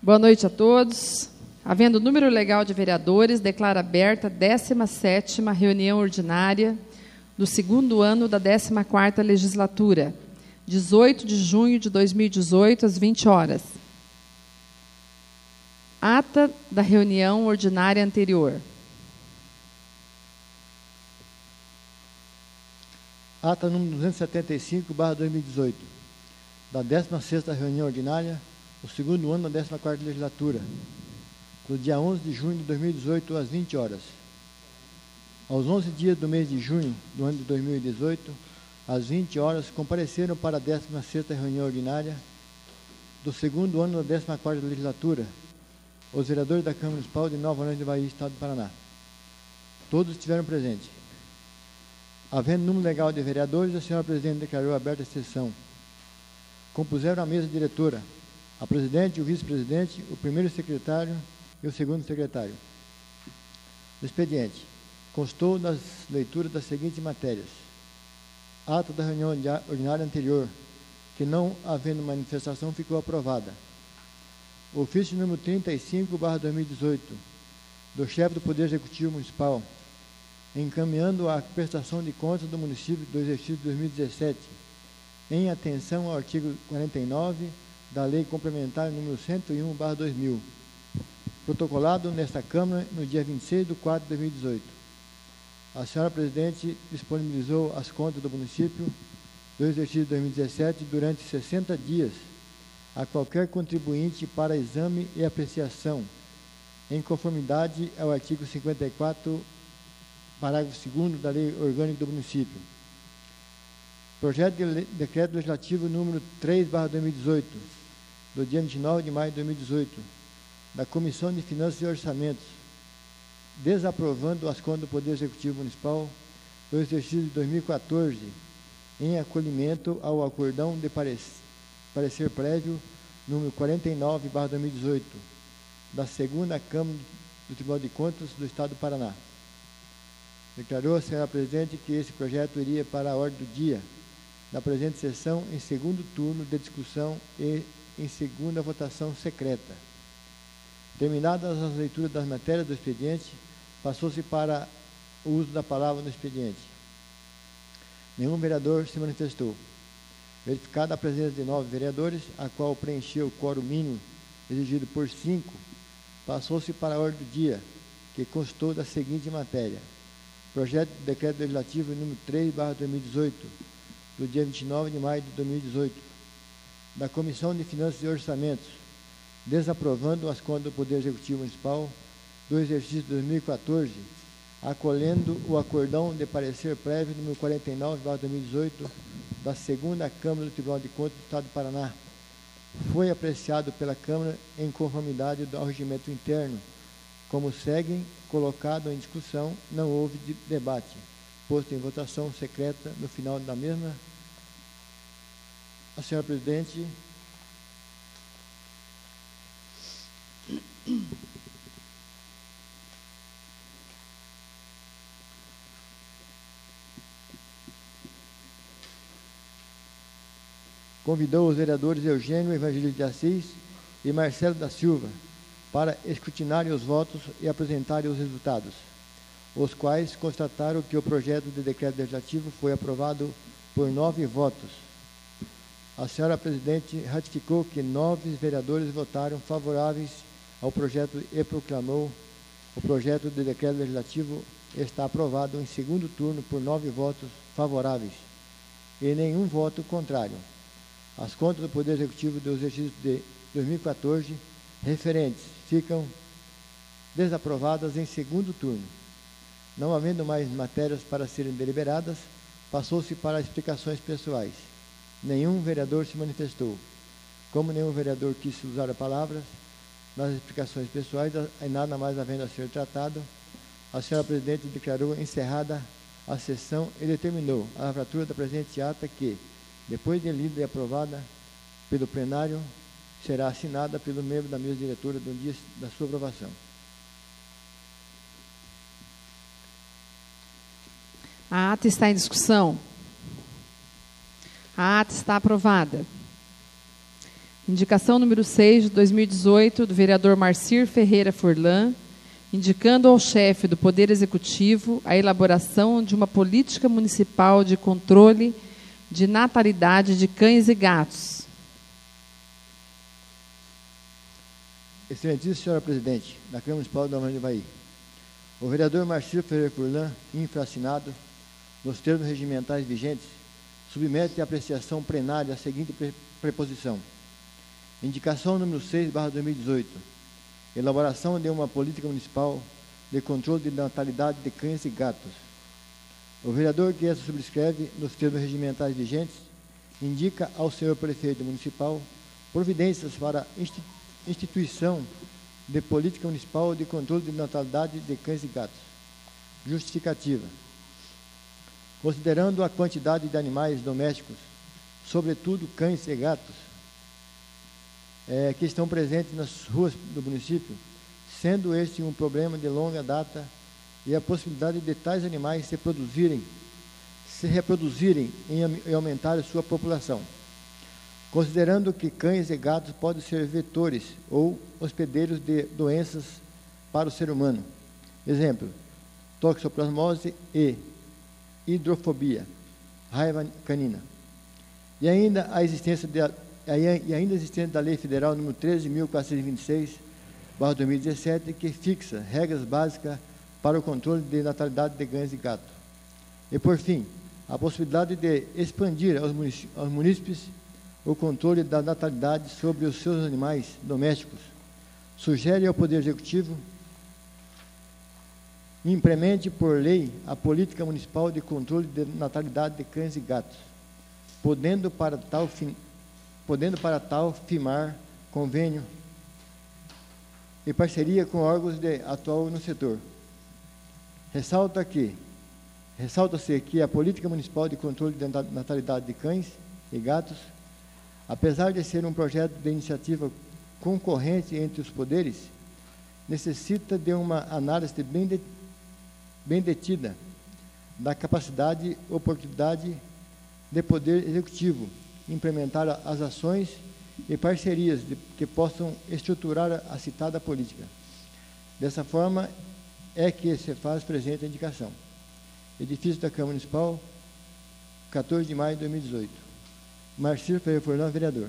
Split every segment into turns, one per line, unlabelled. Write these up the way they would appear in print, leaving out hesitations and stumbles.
Boa noite a todos. Havendo número legal de vereadores, declaro aberta a 17ª reunião ordinária do segundo ano da 14ª legislatura, 18 de junho de 2018, às 20 horas. Ata da reunião ordinária anterior.
Ata número 275/2018, da 16ª reunião ordinária, do segundo ano da 14ª legislatura, do dia 11 de junho de 2018, às 20 horas. Aos 11 dias do mês de junho do ano de 2018, às 20 horas, compareceram para a 16ª reunião ordinária do segundo ano da 14ª legislatura, os vereadores da Câmara Municipal de Nova Orleans de Bahia, Estado do Paraná. Todos estiveram presentes. Havendo número legal de vereadores, a senhora presidente declarou aberta a sessão. Compuseram a mesa diretora, a presidente, o vice-presidente, o primeiro secretário e o segundo secretário. O expediente constou das leituras das seguintes matérias: ata da reunião ordinária anterior, que não havendo manifestação, ficou aprovada. Ofício número 35/2018, do chefe do Poder Executivo Municipal, encaminhando a prestação de contas do município do exercício de 2017, em atenção ao artigo 49 da Lei Complementar número 101/2000, protocolado nesta Câmara no dia 26 de 4 de 2018. A senhora presidente disponibilizou as contas do município do exercício de 2017 durante 60 dias a qualquer contribuinte para exame e apreciação, em conformidade ao artigo 54, parágrafo 2º da Lei Orgânica do Município. Projeto de Decreto Legislativo número 3/2018, do dia 29 de maio de 2018, da Comissão de Finanças e Orçamentos, desaprovando as contas do Poder Executivo Municipal do exercício de 2014, em acolhimento ao acordão de parecer prévio número 49/2018, da segunda Câmara do Tribunal de Contas do Estado do Paraná. Declarou a senhora presidente que esse projeto iria para a ordem do dia da presente sessão em segundo turno de discussão e em segunda votação secreta. Terminadas as leituras das matérias do expediente, passou-se para o uso da palavra no expediente. Nenhum vereador se manifestou. Verificada a presença de 9 vereadores, a qual preencheu o quórum mínimo exigido por 5, passou-se para a ordem do dia, que constou da seguinte matéria: Projeto de Decreto Legislativo número 3/2018, do dia 29 de maio de 2018, da Comissão de Finanças e Orçamentos, desaprovando as contas do Poder Executivo Municipal do exercício de 2014, acolhendo o acordão de parecer prévio número 49/2018 da segunda Câmara do Tribunal de Contas do Estado do Paraná. Foi apreciado pela Câmara em conformidade ao regimento interno. Como seguem, colocado em discussão, não houve debate, posto em votação secreta no final da mesma. A senhora presidente convidou os vereadores Eugênio Evangelista de Assis e Marcelo da Silva para escrutinarem os votos e apresentarem os resultados, os quais constataram que o projeto de decreto legislativo foi aprovado por 9 votos. A senhora presidente ratificou que 9 vereadores votaram favoráveis ao projeto e proclamou o projeto de decreto legislativo está aprovado em segundo turno por 9 votos favoráveis e nenhum voto contrário. As contas do Poder Executivo do exercício de 2014 referentes ficam desaprovadas em segundo turno. Não havendo mais matérias para serem deliberadas, passou-se para explicações pessoais. Nenhum vereador se manifestou. Como nenhum vereador quis usar a palavra nas explicações pessoais, e nada mais havendo a ser tratado, a senhora presidente declarou encerrada a sessão e determinou a lavratura da presente ata que, depois de lida e aprovada pelo plenário, será assinada pelo membro da mesa diretora no dia da sua aprovação.
A ata está em discussão. A ata está aprovada. Indicação número 6 de 2018, do vereador Marcir Ferreira Furlan, indicando ao chefe do Poder Executivo a elaboração de uma política municipal de controle de natalidade de cães e gatos.
Excelentíssima senhora presidente da Câmara Municipal da Maranhão do Ivaí, o vereador Marcir Ferreira Furlan, infraassinado, nos termos regimentais vigentes, submete à apreciação plenária a seguinte preposição. Indicação número 6/2018. Elaboração de uma política municipal de controle de natalidade de cães e gatos. O vereador que essa subscreve, nos termos regimentais vigentes, indica ao senhor prefeito municipal providências para instituição de política municipal de controle de natalidade de cães e gatos. Justificativa. Considerando a quantidade de animais domésticos, sobretudo cães e gatos, que estão presentes nas ruas do município, sendo este um problema de longa data e a possibilidade de tais animais se reproduzirem e aumentar a sua população. Considerando que cães e gatos podem ser vetores ou hospedeiros de doenças para o ser humano. Exemplo, toxoplasmose e hidrofobia, raiva canina. E ainda a existência da Lei Federal número 13.426/2017, que fixa regras básicas para o controle de natalidade de cães e gatos. E, por fim, a possibilidade de expandir aos munícipes o controle da natalidade sobre os seus animais domésticos. Sugere ao Poder Executivo implemente por lei a política municipal de controle de natalidade de cães e gatos, podendo para tal firmar convênio e parceria com órgãos de atual no setor. Ressalta-se que a política municipal de controle de natalidade de cães e gatos, apesar de ser um projeto de iniciativa concorrente entre os poderes, necessita de uma análise bem detida da capacidade e oportunidade de Poder Executivo implementar as ações e parcerias que possam estruturar a citada política. Dessa forma é que se faz presente a indicação. Edifício da Câmara Municipal, 14 de maio de 2018. Marcir Ferreira Furlan, vereador.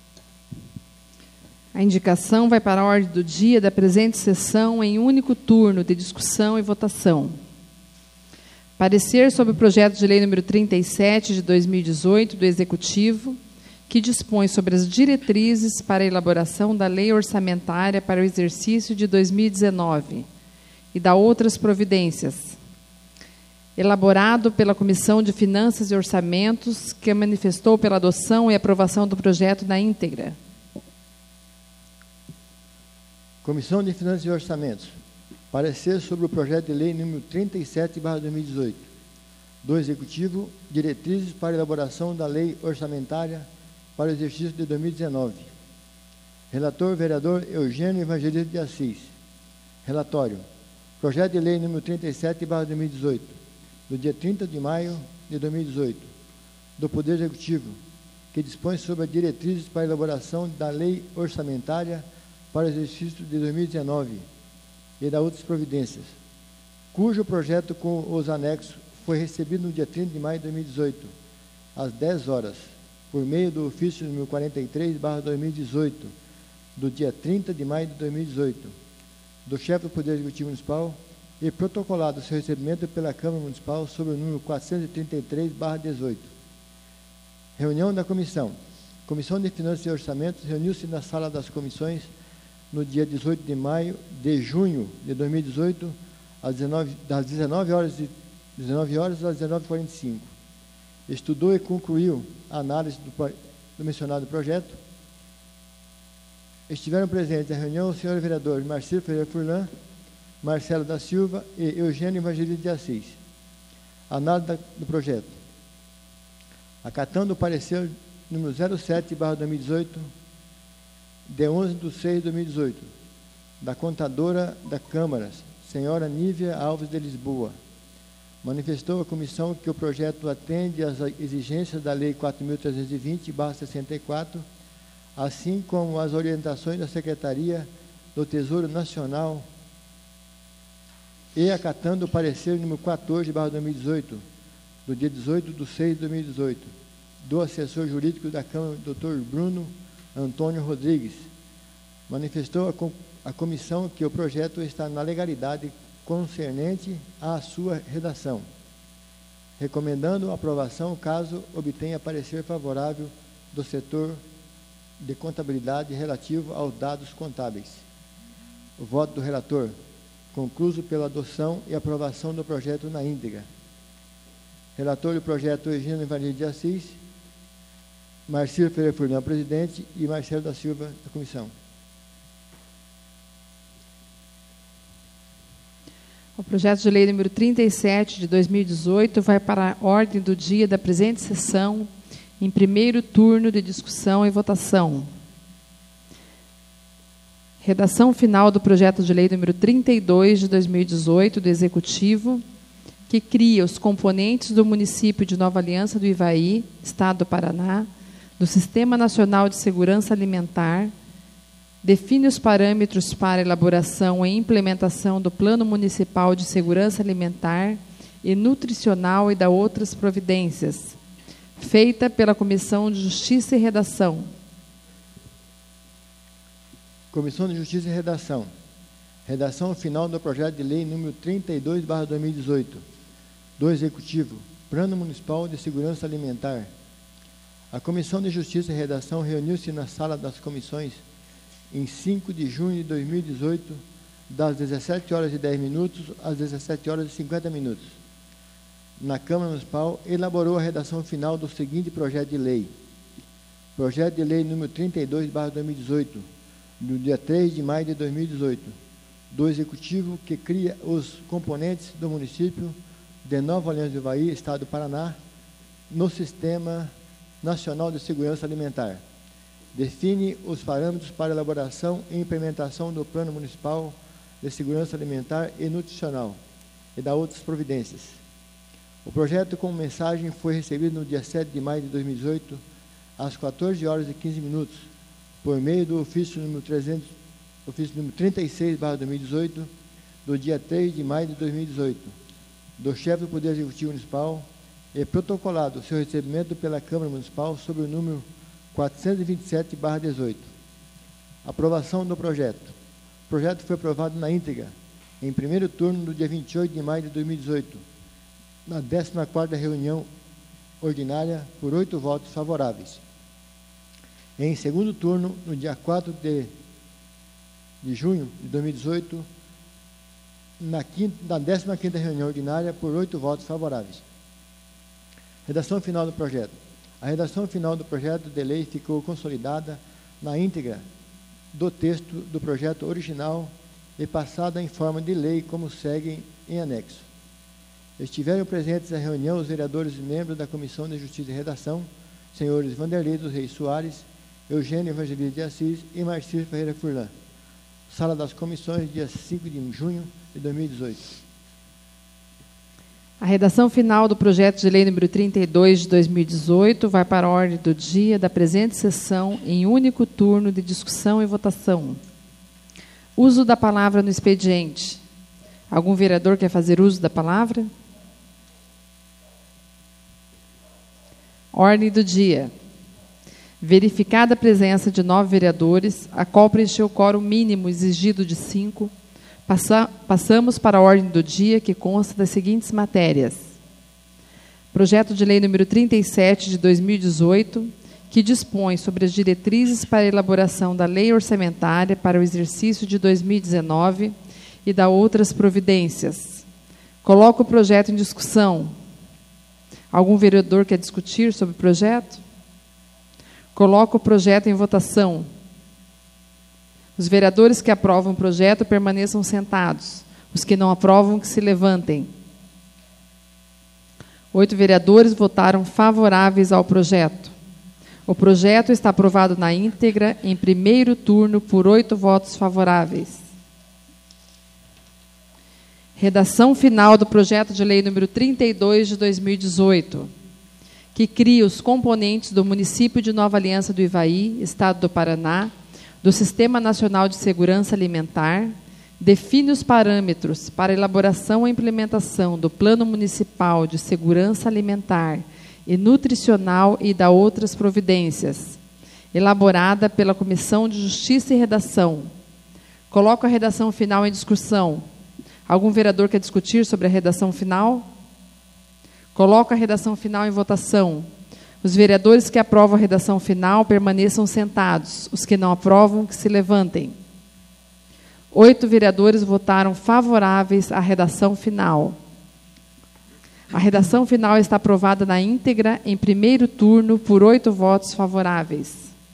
A indicação vai para a ordem do dia da presente sessão em único turno de discussão e votação. Parecer sobre o projeto de lei número 37 de 2018 do Executivo, que dispõe sobre as diretrizes para a elaboração da lei orçamentária para o exercício de 2019 e da outras providências. Elaborado pela Comissão de Finanças e Orçamentos, que manifestou pela adoção e aprovação do projeto na íntegra.
Comissão de Finanças e Orçamentos. Parecer sobre o projeto de lei número 37/2018 do Executivo, diretrizes para a elaboração da lei orçamentária para o exercício de 2019. Relator, vereador Eugênio Evangelista de Assis. Relatório. Projeto de lei número 37/2018, do dia 30 de maio de 2018, do Poder Executivo, que dispõe sobre as diretrizes para a elaboração da lei orçamentária para o exercício de 2019 e da outras providências, cujo projeto com os anexos foi recebido no dia 30 de maio de 2018, às 10 horas, por meio do ofício número 43/2018, do dia 30 de maio de 2018, do chefe do Poder Executivo Municipal, e protocolado seu recebimento pela Câmara Municipal sob o número 433/18. Reunião da Comissão. Comissão de Finanças e Orçamentos reuniu-se na Sala das Comissões no dia 18 de junho de 2018, das 19 horas às 19h45. Estudou e concluiu a análise do mencionado projeto. Estiveram presentes na reunião o senhor vereador Marcir Ferreira Furlan, Marcelo da Silva e Eugênio Evangelista de Assis. Análise do projeto. Acatando o parecer número 07/2018, de 11/6/2018, da contadora da Câmara, senhora Nívia Alves de Lisboa, manifestou à comissão que o projeto atende às exigências da Lei 4.320/64, assim como as orientações da Secretaria do Tesouro Nacional e acatando o parecer número 14/2018, do dia 18/6/2018, do assessor jurídico da Câmara, Dr. Bruno Antônio Rodrigues, manifestou a comissão que o projeto está na legalidade concernente à sua redação, recomendando a aprovação caso obtenha parecer favorável do setor de contabilidade relativo aos dados contábeis. O voto do relator, concluso pela adoção e aprovação do projeto na íntegra. Relator do projeto Eugênio Evangelho de Assis, Marcílio Ferreira Furlan, presidente, e Marcelo da Silva, da comissão.
O projeto de lei número 37 de 2018 vai para a ordem do dia da presente sessão, em primeiro turno de discussão e votação. Redação final do projeto de lei número 32 de 2018 do Executivo, que cria os componentes do município de Nova Aliança do Ivaí, Estado do Paraná, do Sistema Nacional de Segurança Alimentar, define os parâmetros para elaboração e implementação do Plano Municipal de Segurança Alimentar e Nutricional e da outras providências, feita pela Comissão de Justiça e Redação.
Comissão de Justiça e Redação. Redação final do projeto de lei número 32/2018, do Executivo, Plano Municipal de Segurança Alimentar. A Comissão de Justiça e Redação reuniu-se na Sala das Comissões em 5 de junho de 2018, das 17h10 às 17h50. Na Câmara Municipal, elaborou a redação final do seguinte projeto de lei. Projeto de lei número 32/2018, do dia 3 de maio de 2018, do Executivo, que cria os componentes do município de Nova Aliança do Ivaí, Estado do Paraná, no Sistema Nacional de Segurança Alimentar. Define os parâmetros para elaboração e implementação do Plano Municipal de Segurança Alimentar e Nutricional e da outras providências. O projeto com mensagem foi recebido no dia 7 de maio de 2018, às 14h15, por meio do ofício número 36/2018, do dia 3 de maio de 2018, do chefe do Poder Executivo Municipal, e protocolado seu recebimento pela Câmara Municipal sob o número 427/18. Aprovação do projeto. O projeto foi aprovado na íntegra, em primeiro turno, no dia 28 de maio de 2018, na 14ª reunião ordinária, por 8 votos favoráveis. Em segundo turno, no dia 4 de junho de 2018, na 15ª reunião ordinária, por 8 votos favoráveis. Redação final do projeto. A redação final do projeto de lei ficou consolidada na íntegra do texto do projeto original e passada em forma de lei, como seguem em anexo. Estiveram presentes na reunião os vereadores e membros da Comissão de Justiça e Redação, senhores Vanderlei dos Reis Soares, Eugênio Evangelho de Assis e Marcílio Ferreira Furlan. Sala das Comissões, dia 5 de junho de 2018.
A redação final do projeto de lei número 32 de 2018 vai para a ordem do dia da presente sessão em único turno de discussão e votação. Uso da palavra no expediente. Algum vereador quer fazer uso da palavra? Ordem do dia. Verificada a presença de 9 vereadores, a qual preencheu o quórum mínimo exigido de 5, passamos para a ordem do dia, que consta das seguintes matérias. Projeto de lei número 37 de 2018, que dispõe sobre as diretrizes para a elaboração da lei orçamentária para o exercício de 2019 e da outras providências. Coloco o projeto em discussão. Algum vereador quer discutir sobre o projeto? Coloco o projeto em votação. Os vereadores que aprovam o projeto permaneçam sentados. Os que não aprovam, que se levantem. 8 vereadores votaram favoráveis ao projeto. O projeto está aprovado na íntegra, em primeiro turno, por 8 votos favoráveis. Redação final do projeto de lei número 32 de 2018, que cria os componentes do município de Nova Aliança do Ivaí, Estado do Paraná, do Sistema Nacional de Segurança Alimentar, define os parâmetros para elaboração e implementação do Plano Municipal de Segurança Alimentar e Nutricional e da outras providências, elaborada pela Comissão de Justiça e Redação. Coloco a redação final em discussão. Algum vereador quer discutir sobre a redação final? Coloco a redação final em votação. Os vereadores que aprovam a redação final permaneçam sentados. Os que não aprovam, que se levantem. 8 vereadores votaram favoráveis à redação final. A redação final está aprovada na íntegra em primeiro turno por 8 votos favoráveis.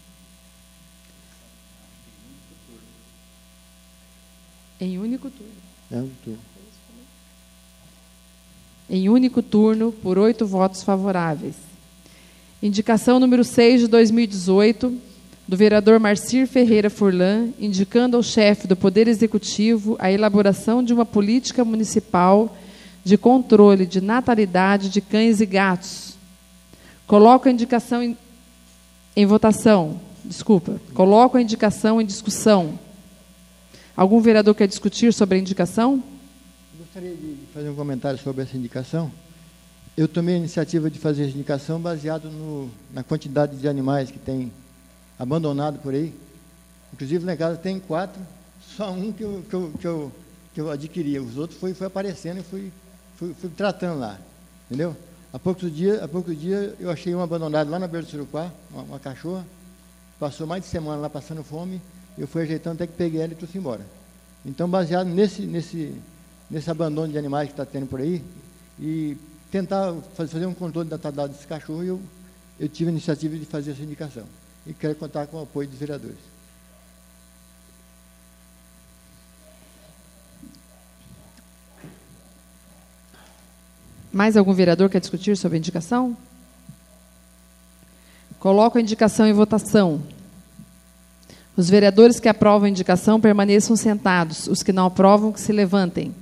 Em único turno. Em único turno por 8 votos favoráveis. Indicação número 6 de 2018, do vereador Marcir Ferreira Furlan, indicando ao chefe do Poder Executivo a elaboração de uma política municipal de controle de natalidade de cães e gatos. Coloco a indicação em votação. Desculpa. Coloco a indicação em discussão. Algum vereador quer discutir sobre a indicação?
Gostaria de fazer um comentário sobre essa indicação. Eu tomei a iniciativa de fazer essa indicação baseado na quantidade de animais que tem abandonado por aí. Inclusive, lá em casa tem 4, só um que eu adquiri. Os outros foi aparecendo e fui tratando lá. Entendeu? Há poucos dias eu achei um abandonado lá na beira do Suruquá, uma cachorra. Passou mais de semana lá passando fome. Eu fui ajeitando até que peguei ela e trouxe embora. Então, baseado nesse abandono de animais que está tendo por aí, e tentar fazer um controle da natalidade desse cachorro, eu tive a iniciativa de fazer essa indicação. E quero contar com o apoio dos vereadores.
Mais algum vereador quer discutir sobre a indicação? Coloco a indicação em votação. Os vereadores que aprovam a indicação permaneçam sentados. Os que não aprovam, que se levantem.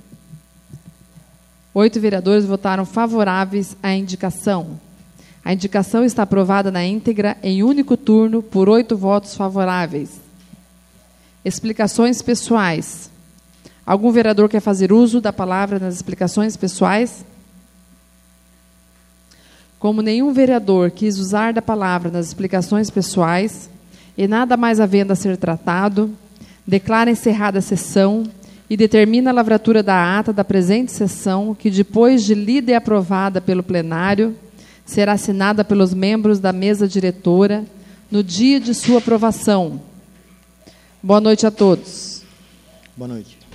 8 vereadores votaram favoráveis à indicação. A indicação está aprovada na íntegra em único turno por 8 votos favoráveis. Explicações pessoais. Algum vereador quer fazer uso da palavra nas explicações pessoais? Como nenhum vereador quis usar da palavra nas explicações pessoais, e nada mais havendo a ser tratado, declara encerrada a sessão e determina a lavratura da ata da presente sessão, que depois de lida e aprovada pelo plenário, será assinada pelos membros da mesa diretora no dia de sua aprovação. Boa noite a todos.
Boa noite.